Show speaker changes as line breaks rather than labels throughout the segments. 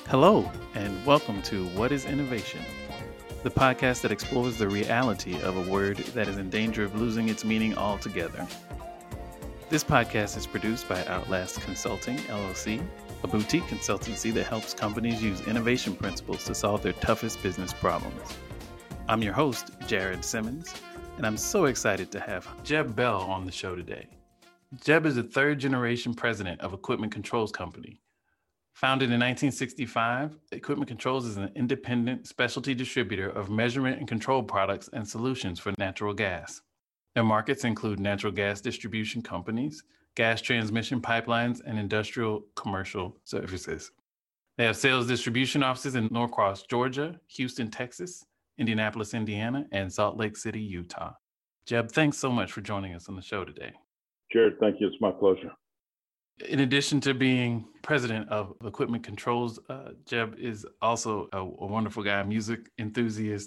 Hello, and welcome to What is Innovation, the podcast that explores the reality of a word that is in danger of losing its meaning altogether. This podcast is produced by Outlast Consulting, LLC, a boutique consultancy that helps companies use innovation principles to solve their toughest business problems. I'm your host, Jared Simmons, and I'm so excited to have Jeb Bell on the show today. Jeb is a third-generation president of Equipment Controls Company. Founded in 1965, Equipment Controls is an independent specialty distributor of measurement and control products and solutions for natural gas. Their markets include natural gas distribution companies, gas transmission pipelines, and industrial commercial services. They have sales distribution offices in Norcross, Georgia, Houston, Texas, Indianapolis, Indiana, and Salt Lake City, Utah. Jeb, thanks so much for joining us on the show today.
Jared, thank you. It's my pleasure.
In addition to being president of Equipment Controls, Jeb is also a wonderful guy, music enthusiast,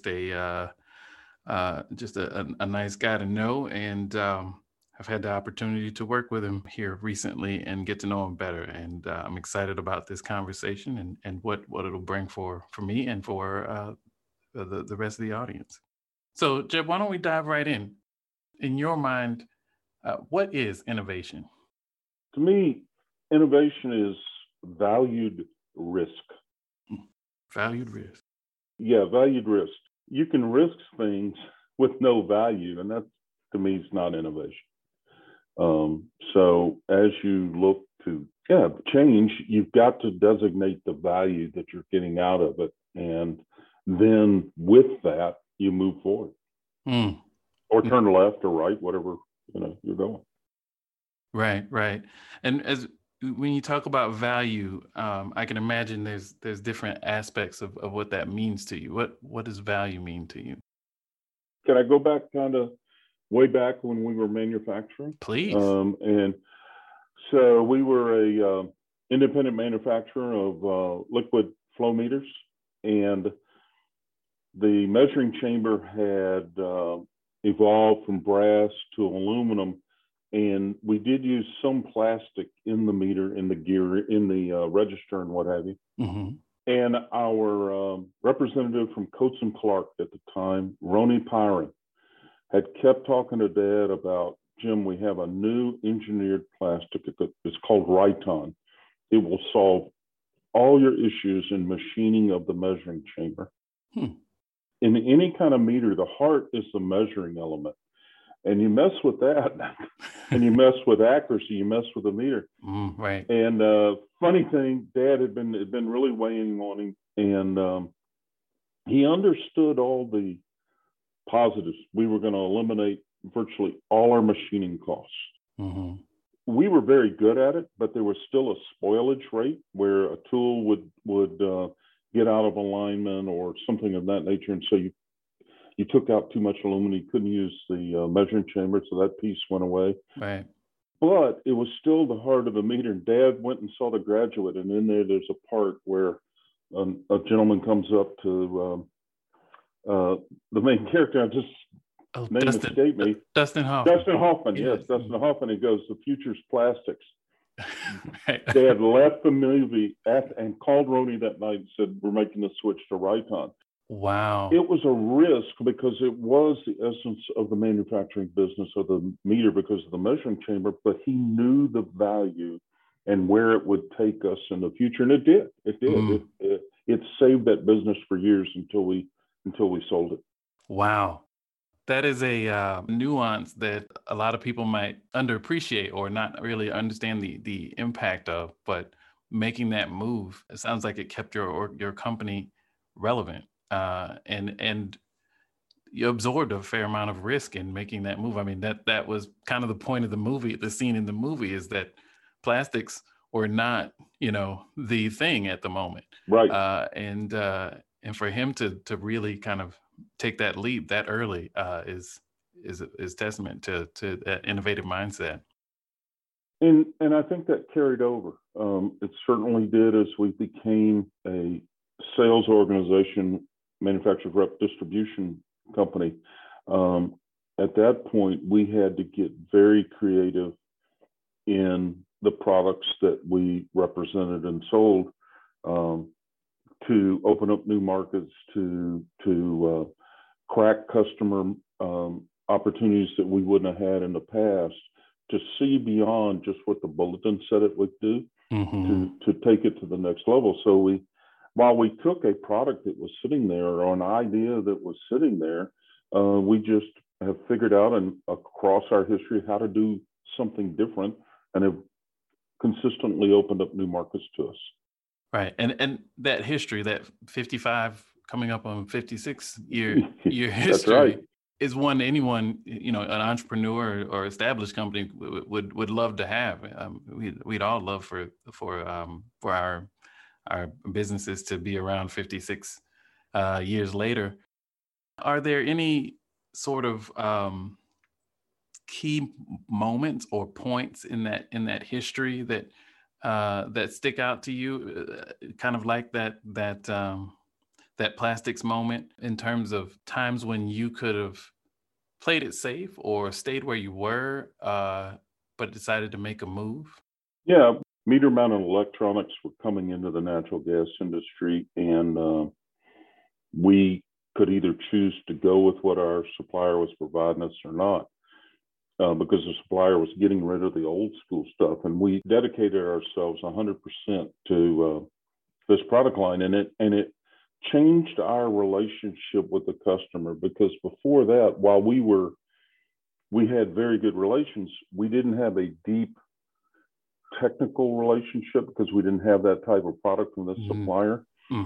just a nice guy to know, and I've had the opportunity to work with him here recently and get to know him better. And I'm excited about this conversation and what it'll bring for me and for the rest of the audience. So, Jeb, why don't we dive right in? In your mind, what is innovation?
To me, innovation is valued risk.
Valued risk.
Yeah, valued risk. You can risk things with no value, and that, to me, is not innovation. So as you look to change, you've got to designate the value that you're getting out of it, and then with that, you move forward, or turn left or right, whatever you're going.
Right. And when you talk about value, I can imagine there's different aspects of what that means to you. What does value mean to you?
Can I go back kind of way back when we were manufacturing?
Please.
And so we were a independent manufacturer of liquid flow meters, and the measuring chamber had evolved from brass to aluminum. And we did use some plastic in the meter, in the gear, in the register and what have you.
Mm-hmm.
And our representative from Coates and Clark at the time, Roni Pyron, had kept talking to Dad about, Jim, we have a new engineered plastic. It's called Riton. It will solve all your issues in machining of the measuring chamber. In any kind of meter, the heart is the measuring element. And you mess with that, and you mess with accuracy, you mess with the meter.
Right.
And funny thing, Dad had been really weighing on him, and he understood all the positives. We were going to eliminate virtually all our machining costs.
Mm-hmm.
We were very good at it, but there was still a spoilage rate where a tool would get out of alignment or something of that nature, and so you took out too much aluminum, you couldn't use the measuring chamber, so that piece went away.
Right.
But it was still the heart of the meter. And Dad went and saw The Graduate, and in there's a part where a gentleman comes up to the main character. Name escaped me.
Dustin Hoffman.
Dustin Hoffman, yes, Dustin Hoffman. He goes, "The future's plastics."
Right.
Dad left the movie and called Roni that night and said, "We're making the switch to Riton."
Wow.
It was a risk because it was the essence of the manufacturing business of the meter because of the measuring chamber, but he knew the value and where it would take us in the future. And it did. It saved that business for years until we sold it.
Wow. That is a nuance that a lot of people might underappreciate or not really understand the impact of, but making that move, it sounds like it kept your company relevant. And you absorbed a fair amount of risk in making that move. I mean, that was kind of the point of the movie. The scene in the movie is that plastics were not, the thing at the moment.
Right.
And for him to really kind of take that leap that early is testament to that innovative mindset.
And I think that carried over. It certainly did as we became a sales organization, manufacturer rep distribution company. At that point, we had to get very creative in the products that we represented and sold. to open up new markets, to crack customer opportunities that we wouldn't have had in the past, to see beyond just what the bulletin said it would do, to take it to the next level. So while we took a product that was sitting there, or an idea that was sitting there, we just have figured out, and across our history, how to do something different, and have consistently opened up new markets to us.
Right. And that history, that 55 coming up on 56 year history,
right,
is one anyone, an entrepreneur or established company would love to have. We'd all love for our businesses to be around 56 years later. Are there any sort of key moments or points in that history that stick out to you, kind of like that plastics moment, in terms of times when you could have played it safe or stayed where you were, but decided to make a move?
Yeah, meter mounted electronics were coming into the natural gas industry, and we could either choose to go with what our supplier was providing us or not, because the supplier was getting rid of the old school stuff. And we dedicated ourselves 100% to this product line, and it changed our relationship with the customer, because before that, while we had very good relations, we didn't have a deep technical relationship, because we didn't have that type of product from this supplier.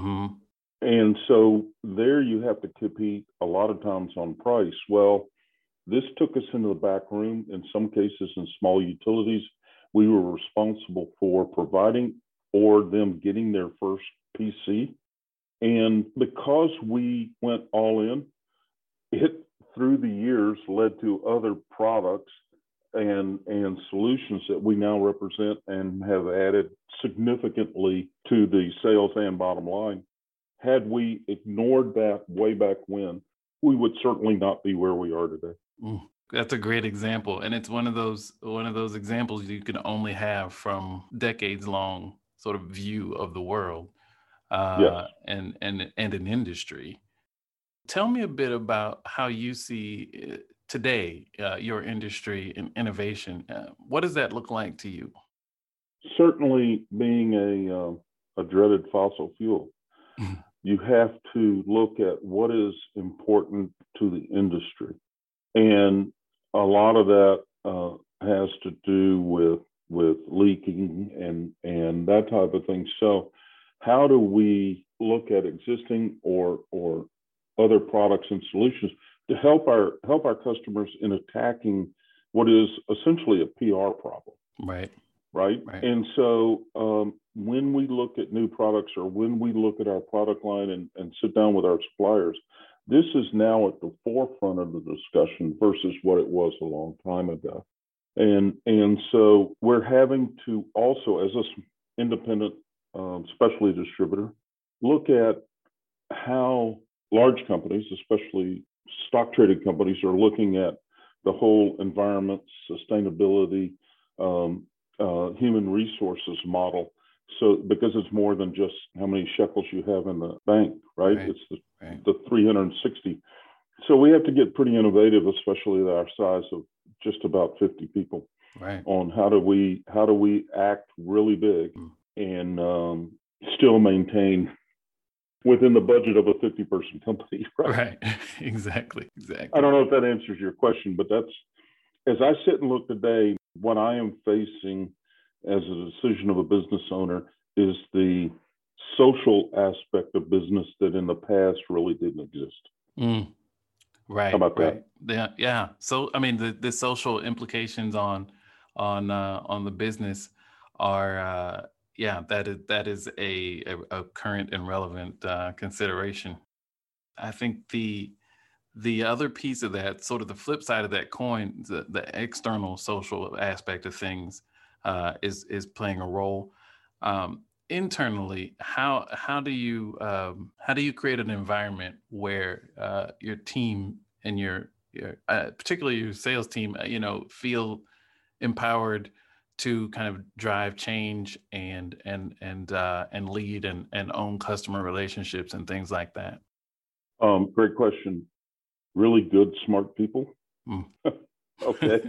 And so there you have to compete a lot of times on price. Well, this took us into the back room. In some cases, in small utilities, we were responsible for providing or them getting their first PC. And because we went all in, it through the years led to other products and solutions that we now represent and have added significantly to the sales and bottom line. Had we ignored that way back when, we would certainly not be where we are today.
That's a great example, and it's one of those examples you can only have from decades long sort of view of the world,
Yes.
and an industry. Tell me a bit about how you see today your industry and innovation. What does that look like to you?
Certainly, being a dreaded fossil fuel, you have to look at what is important to the industry. And a lot of that has to do with leaking and that type of thing. So how do we look at existing or other products and solutions to help our customers in attacking what is essentially a PR problem? Right. And so when we look at new products, or when we look at our product line and sit down with our suppliers, this is now at the forefront of the discussion versus what it was a long time ago. And so we're having to also, as an independent specialty distributor, look at how large companies, especially stock traded companies, are looking at the whole environment, sustainability, human resources model. So because it's more than just how many shekels you have in the bank, right? It's the 360. So we have to get pretty innovative, especially at our size of just about 50 people, on how do we act really big and still maintain within the budget of a 50-person company, right?
Exactly.
I don't know if that answers your question, but that's, as I sit and look today, what I am facing as a decision of a business owner is the social aspect of business that in the past really didn't exist.
How
about that?
Yeah. So, I mean, the social implications on the business are, that is a current and relevant consideration. I think the other piece of that, sort of the flip side of that coin, the external social aspect of things, is playing a role. Internally, how do you create an environment where your team and your particularly your sales team, feel empowered to kind of drive change and lead and own customer relationships and things like that?
Great question. Really good, smart people.
Mm.
Okay.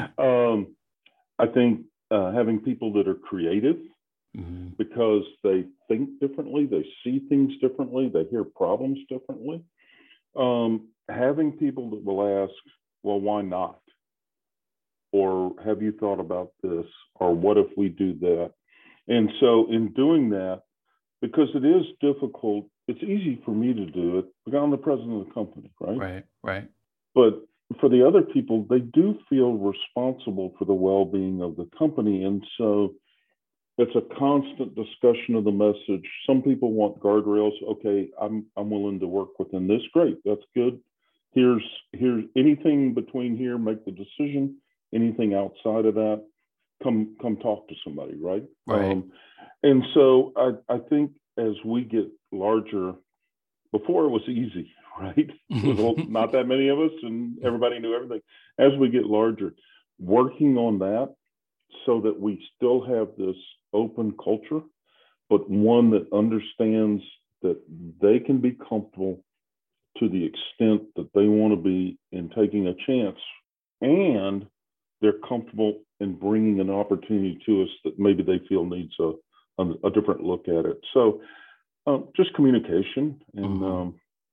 I think having people that are creative,
mm-hmm.
because they think differently, they see things differently, they hear problems differently. Having people that will ask, well, why not? Or have you thought about this? Or what if we do that? And so in doing that, because it is difficult, it's easy for me to do it because I'm the president of the company, right?
Right.
But for the other people, they do feel responsible for the well-being of the company. And so it's a constant discussion of the message. Some people want guardrails. Okay, I'm willing to work within this. Great, that's good. Here's anything between here, make the decision. Anything outside of that, come talk to somebody, right? And so I think as we get larger, before it was easy, right? It was not that many of us and everybody knew everything. As we get larger, working on that so that we still have this open culture, but one that understands that they can be comfortable to the extent that they want to be in taking a chance, and they're comfortable in bringing an opportunity to us that maybe they feel needs a different look at it. So just communication and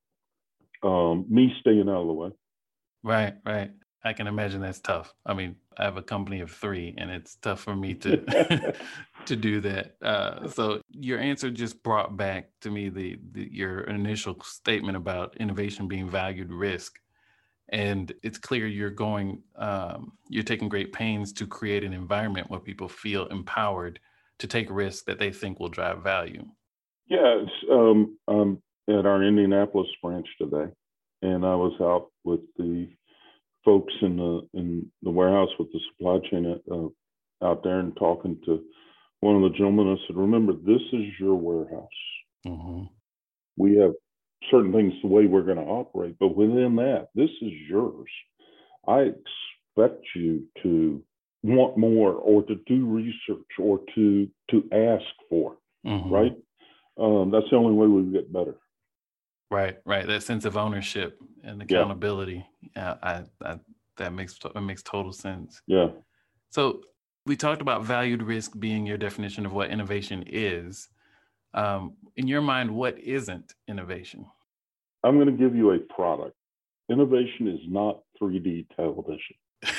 me staying out of the way.
Right. I can imagine that's tough. I mean, I have a company of 3 and it's tough for me to to do that. So your answer just brought back to me your initial statement about innovation being valued risk. And it's clear you're taking great pains to create an environment where people feel empowered to take risks that they think will drive value.
Yeah, I'm at our Indianapolis branch today, and I was out with the folks in the warehouse with the supply chain out there and talking to one of the gentlemen. I said, remember, this is your warehouse.
Mm-hmm.
We have certain things the way we're going to operate, but within that, this is yours. I expect you to want more or to do research or to ask for, right? That's the only way we get better.
Right. That sense of ownership and accountability. Yeah, that makes total sense.
Yeah.
So we talked about valued risk being your definition of what innovation is. In your mind, what isn't innovation?
I'm going to give you a product. Innovation is not 3D television.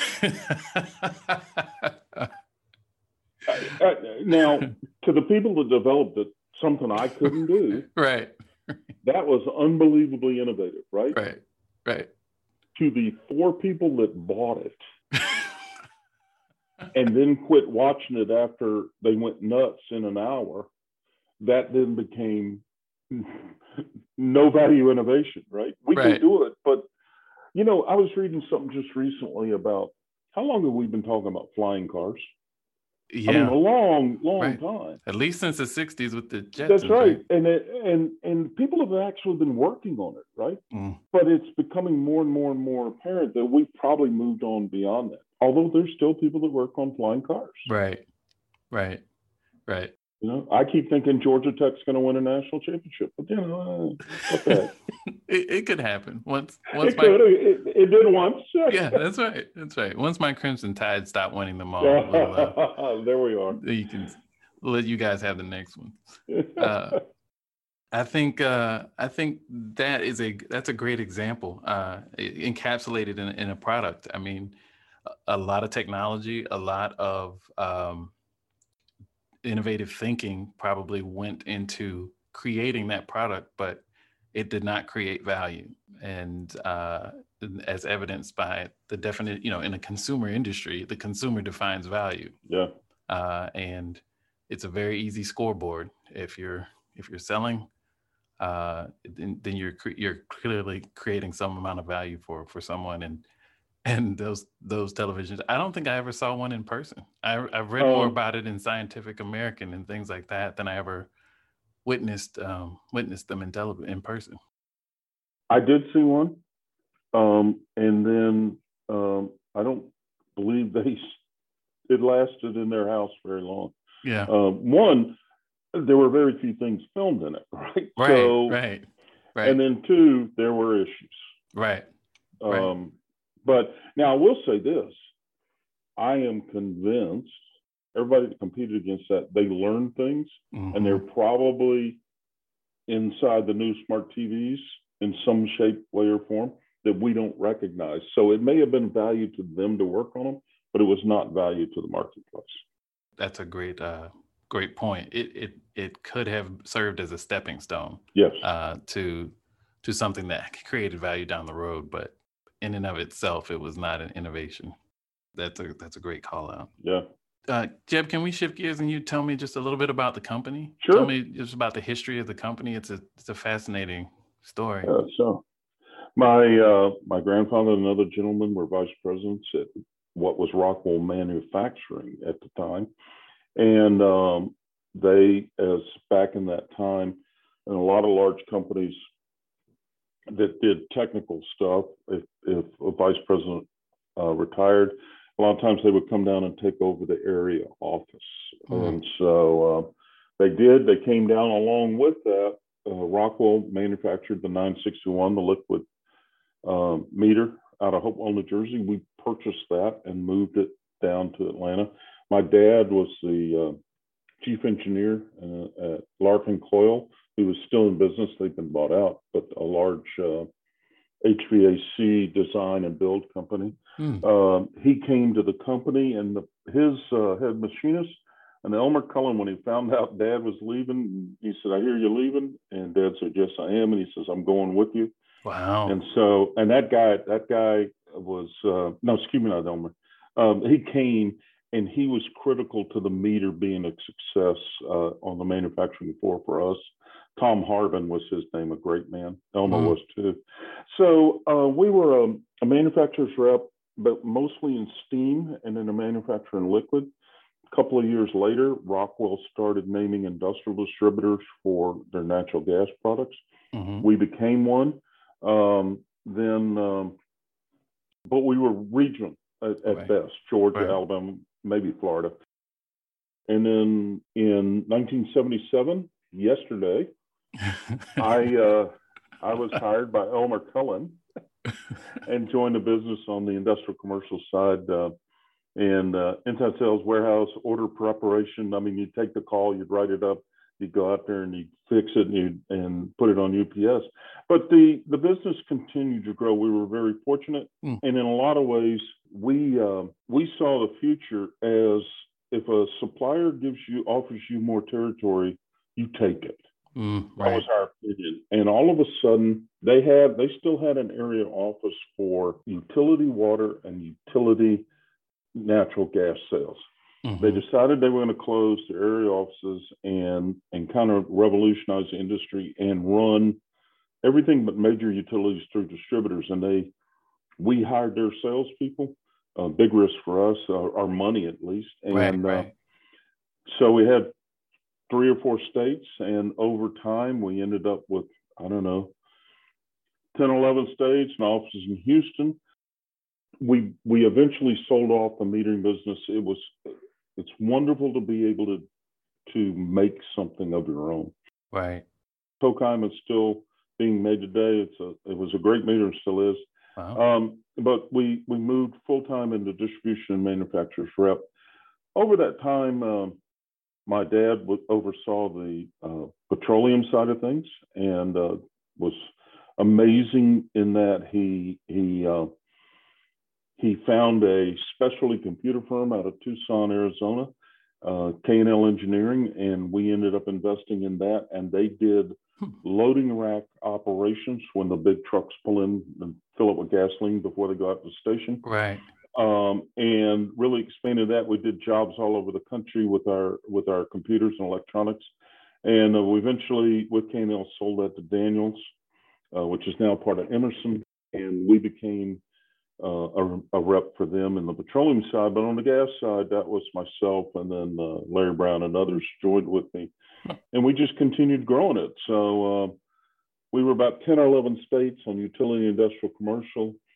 Now, to the people that developed it, something I couldn't do.
Right.
That was unbelievably innovative, right?
Right.
To the 4 people that bought it and then quit watching it after they went nuts in an hour, that then became no value innovation, right? We can do it, but I was reading something just recently about how long have we been talking about flying cars?
Yeah.
I mean, a long time.
At least since the 60s with the Jetsons.
That's right. And people have actually been working on it, right? But it's becoming more and more apparent that we've probably moved on beyond that. Although there's still people that work on flying cars.
Right.
I keep thinking Georgia Tech's going to win a national championship, but okay.
It could happen once.
It did once.
Yeah, that's right. Once my Crimson Tide stop winning them all,
there we are.
You can let you guys have the next one. I think that's a great example, encapsulated in a product. I mean, a lot of technology, a lot of innovative thinking probably went into creating that product, but it did not create value. And as evidenced by the definite, in a consumer industry, the consumer defines value.
Yeah.
And it's a very easy scoreboard. If you're selling, then you're clearly creating some amount of value for someone. And those televisions, I don't think I ever saw one in person. I've read more about it in Scientific American and things like that than I ever witnessed them in person.
I did see one, and then I don't believe they it lasted in their house very long.
Yeah.
One, there were very few things filmed in it, right?
Right.
And then two, there were issues.
Right.
But now I will say this, I am convinced everybody that competed against that, they learned things, and they're probably inside the new smart TVs in some shape, way, or form that we don't recognize. So it may have been value to them to work on them, but it was not value to the marketplace.
That's a great point. It could have served as a stepping stone,
yes,
to something that created value down the road, but in and of itself, it was not an innovation. That's a great call out.
Yeah.
Jeb, can we shift gears and you tell me just a little bit about the company?
Sure.
Tell me just about the history of the company. It's a fascinating story.
So my grandfather and another gentleman were vice presidents at what was Rockwell Manufacturing at the time. And they, as back in that time, and a lot of large companies that did technical stuff, if a vice president retired, a lot of times they would come down and take over the area office. And so they did. They came down along with that. Rockwell manufactured the 961, the liquid meter out of Hopewell, New Jersey. We purchased that and moved it down to Atlanta. My dad was the chief engineer at Larkin Coil, who was still in business. They've been bought out, but a large HVAC design and build company. He came to the company, and his head machinist, and Elmer Cullen, when he found out Dad was leaving, he said, "I hear you're leaving," and Dad said, "Yes, I am," and he says, "I'm going with you."
Wow.
And so, and that guy was no, excuse me, not Elmer. He came, and he was critical to the meter being a success on the manufacturing floor for us. Tom Harvin was his name, a great man. Elmer was too. So we were a manufacturer's rep, but mostly in steam and in a manufacturer in liquid. A couple of years later, Rockwell started naming industrial distributors for their natural gas products. We became one. But we were regional at best, Georgia, Alabama, maybe Florida. And then in 1977, yesterday, I was hired by Elmer Cullen and joined the business on the industrial commercial side, and inside sales, warehouse, order preparation. I mean, you'd take the call, you'd write it up, you'd go out there and you'd fix it and put it on UPS. But the business continued to grow. We were very fortunate, and in a lot of ways, we saw the future as if a supplier offers you more territory, you take it. That was our opinion. And all of a sudden, they still had an area office for utility water and utility natural gas sales. They decided they were going to close their area offices and kind of revolutionize the industry and run everything but major utilities through distributors. And we hired their salespeople. Big risk for us, our money at least. And so we had 3 or 4 states, and over time we ended up with, I don't know, 10, 11 states and offices in Houston. We eventually sold off the metering business. It's wonderful to be able to make something of your own.
Right.
Tokheim is still being made today. It was a great meter and still is.
Wow.
But we moved full-time into distribution and manufacturer's rep. Over that time, my dad oversaw the petroleum side of things, and was amazing in that he found a specialty computer firm out of Tucson, Arizona, K&L Engineering, and we ended up investing in that. And they did loading rack operations when the big trucks pull in and fill up with gasoline before they go out to the station.
Right.
And really expanded that. We did jobs all over the country with our computers and electronics. And we eventually, with K&L, sold that to Daniels, which is now part of Emerson. And we became a rep for them in the petroleum side. But on the gas side, that was myself, and then Larry Brown and others joined with me. And we just continued growing it. So we were about 10 or 11 states on utility, industrial, commercial.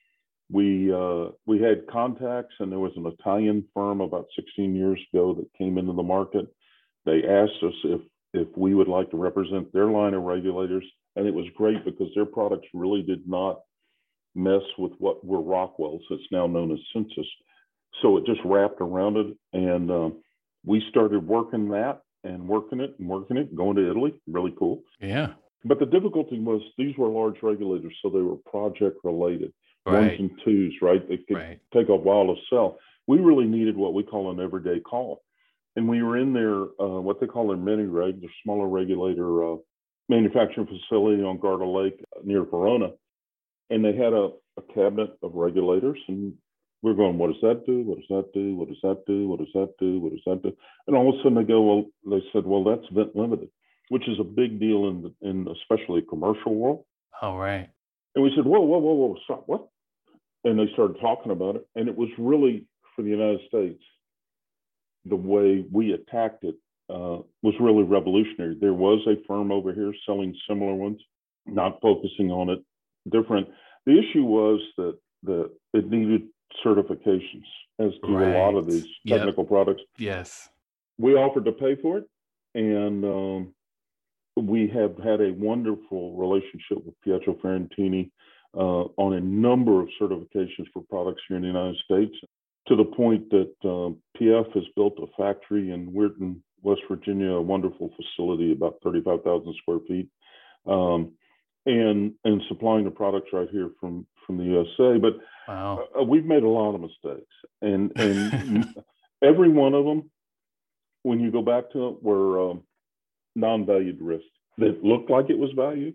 We had contacts, and there was an Italian firm about 16 years ago that came into the market. They asked us if we would like to represent their line of regulators, and it was great because their products really did not mess with what were Rockwell's. It's now known as Sensus. So it just wrapped around it, and we started working that and working it, going to Italy. Really cool.
Yeah.
But the difficulty was these were large regulators, so they were project related.
Right.
1s and 2s, right? They could take a while to sell. We really needed what we call an everyday call. And we were in their, what they call their mini reg, their smaller regulator manufacturing facility on Garda Lake near Verona. And they had a cabinet of regulators, and we're going, what does that do? What does that do? What does that do? What does that do? What does that do? And all of a sudden they said, well, that's vent limited, which is a big deal in especially commercial world.
All right.
And we said, whoa, stop, what? And they started talking about it. And it was really, for the United States, the way we attacked it was really revolutionary. There was a firm over here selling similar ones, not focusing on it different. The issue was that it needed certifications, as do a lot of these technical products.
Yes.
We offered to pay for it, and we have had a wonderful relationship with Pietro Ferrantini on a number of certifications for products here in the United States, to the point that PF has built a factory in Weirton, West Virginia, a wonderful facility, about 35,000 square feet, and supplying the products right here from the USA. But
wow.
We've made a lot of mistakes, and every one of them, when you go back to it, were non-valued risks that looked like it was valued,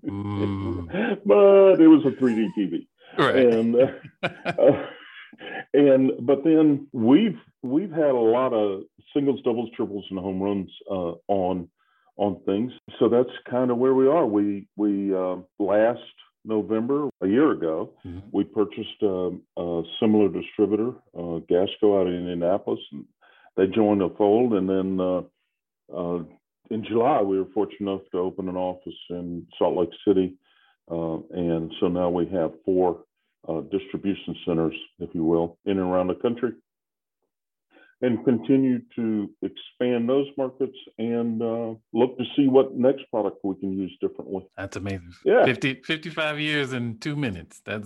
but it was a 3D TV.
Right.
But then we've had a lot of singles, doubles, triples, and home runs on things. So that's kind of where we are. We last November, a year ago, we purchased a similar distributor, Gasco, out of Indianapolis, and they joined the fold. And then in July, we were fortunate enough to open an office in Salt Lake City. And so now we have 4 distribution centers, if you will, in and around the country, and continue to expand those markets and look to see what next product we can use differently.
That's amazing.
Yeah.
55 years in 2 minutes. It's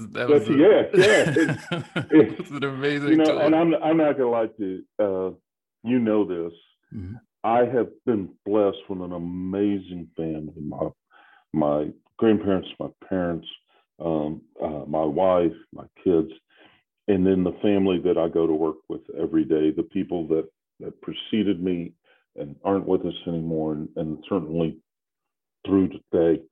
an amazing tour.
And I'm not gonna lie to you, this. Mm-hmm. I have been blessed with an amazing family. My grandparents, my parents, my wife, my kids, and then the family that I go to work with every day, the people that preceded me and aren't with us anymore, and certainly through today.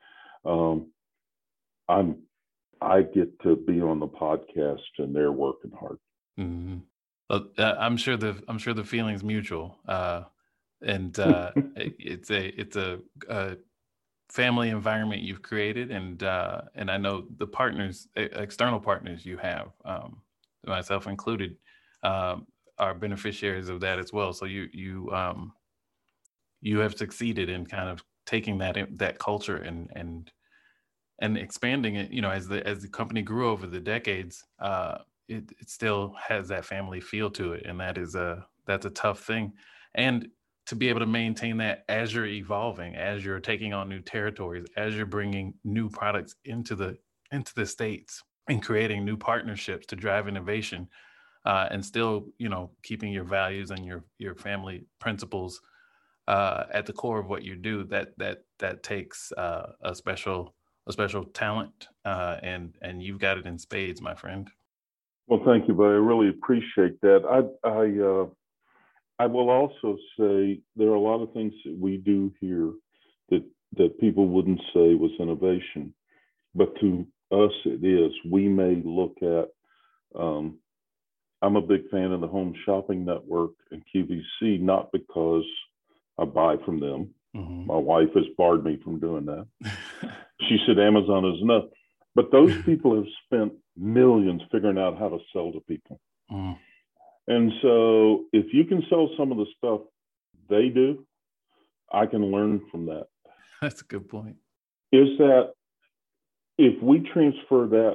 I get to be on the podcast, and they're working hard.
Mm-hmm. I'm sure the feeling's mutual, and it's a family environment you've created, and I know the partners, external partners you have, myself included, are beneficiaries of that as well. So you have succeeded in kind of taking that culture and expanding it. As the company grew over the decades, it still has that family feel to it, and that's a tough thing. And to be able to maintain that as you're evolving, as you're taking on new territories, as you're bringing new products into the States and creating new partnerships to drive innovation, and still, keeping your values and your family principles at the core of what you do, that takes a special talent, and you've got it in spades, my friend.
Well, thank you, buddy. I really appreciate that. I will also say there are a lot of things that we do here that people wouldn't say was innovation, but to us it is. We may look at, I'm a big fan of the Home Shopping Network and QVC, not because I buy from them. Mm-hmm. My wife has barred me from doing that. She said Amazon is enough. But those people have spent millions figuring out how to sell to people. Mm. And so if you can sell some of the stuff they do, I can learn from that.
That's a good point.
Is that if we transfer that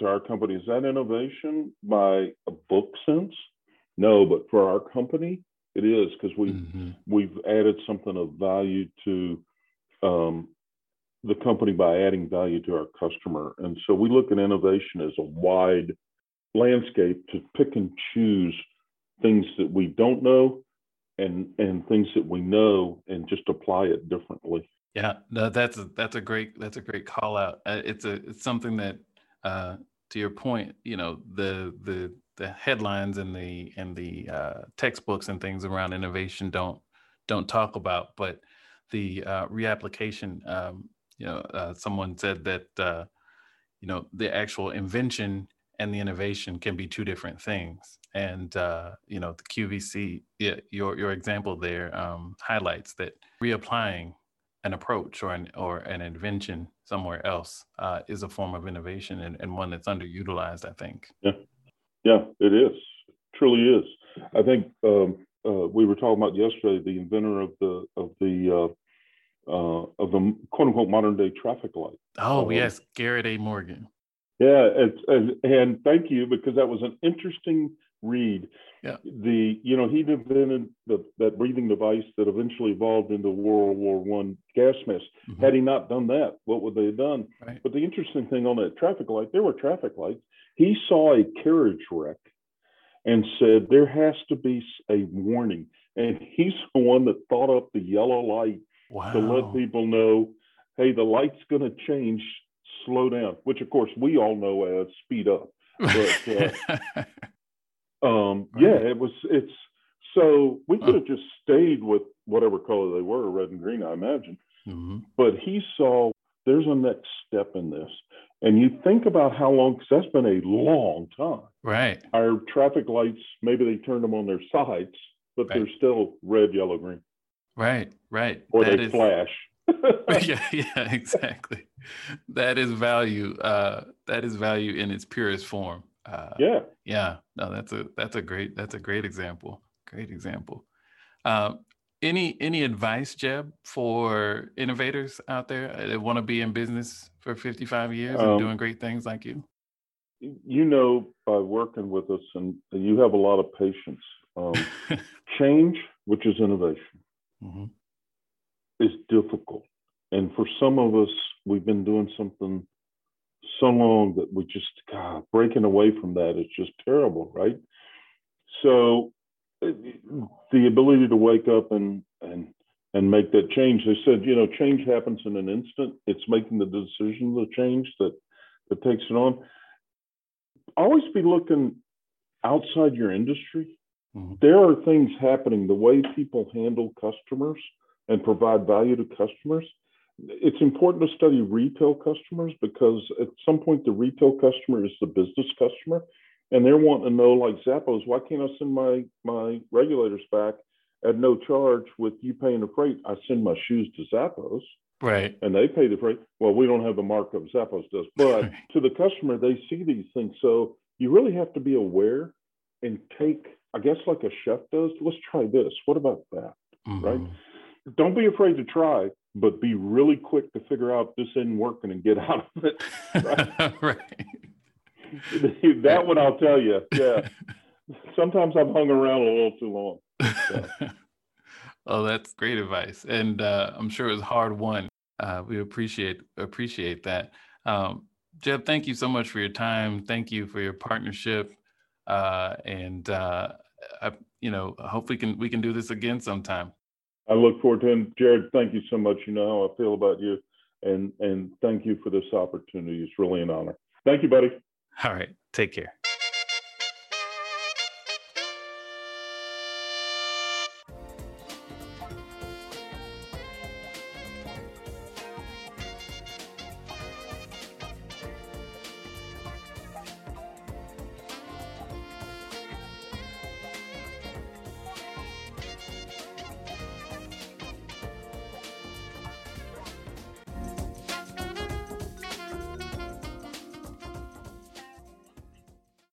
to our company. Is that innovation by a book sense? No, but for our company, it is, because we've added something of value to the company by adding value to our customer. And so we look at innovation as a wide landscape to pick and choose things that we don't know and things that we know, and just apply it differently.
Yeah, no, that's a great call out. It's something that, to your point, the headlines and the textbooks and things around innovation don't talk about, but the reapplication. Someone said that the actual invention and the innovation can be two different things, and the QVC, your example there highlights that reapplying an approach or an invention somewhere else is a form of innovation, and one that's underutilized, I think.
Yeah, it is. It truly is. I think we were talking about yesterday the inventor of the quote unquote modern day traffic light.
Oh, yes, Garrett A. Morgan.
Yeah, and thank you, because that was an interesting read.
Yeah.
He invented that breathing device that eventually evolved into World War I gas mask. Mm-hmm. Had he not done that, what would they have done?
Right.
But the interesting thing on that traffic light, there were traffic lights. He saw a carriage wreck and said, there has to be a warning. And he's the one that thought up the yellow light. Wow. To let people know, hey, the light's going to change, slow down, which of course we all know as speed up. But right. So we could have just stayed with whatever color they were, red and green, I imagine. Mm-hmm. But he saw there's a next step in this. And you think about how long, because that's been a long time.
Right.
Our traffic lights, maybe they turned them on their sides, but they're still red, yellow, green.
Right.
Or they flash.
yeah, exactly. That is value. That is value in its purest form. Yeah. No, that's a great example. Great example. Any advice, Jeb, for innovators out there that want to be in business for 55 years and doing great things like you?
By working with us, and you have a lot of patience. Change, which is innovation, mm-hmm. is difficult. And for some of us, we've been doing something so long that we just, breaking away from that is just terrible, right? So the ability to wake up and make that change. They said, change happens in an instant. It's making the decision to change that takes it on. Always be looking outside your industry. Mm-hmm. There are things happening, the way people handle customers and provide value to customers. It's important to study retail customers, because at some point the retail customer is the business customer, and they're wanting to know, like Zappos, why can't I send my regulators back at no charge with you paying the freight? I send my shoes to Zappos.
Right.
And they pay the freight. Well, we don't have the markup Zappos does, but to the customer, they see these things. So you really have to be aware and take, I guess, like a chef does, let's try this. What about that? Mm-hmm. Right? Don't be afraid to try, but be really quick to figure out this isn't working and get out of it. Right.
Right.
That one, I'll tell you. Yeah. Sometimes I've hung around a little too long. So.
Oh, that's great advice. And I'm sure it was hard won. We appreciate that. Jeb, thank you so much for your time. Thank you for your partnership. And hope we can do this again sometime.
I look forward to it. Jared, thank you so much. You know how I feel about you. And thank you for this opportunity. It's really an honor. Thank you, buddy.
All right. Take care.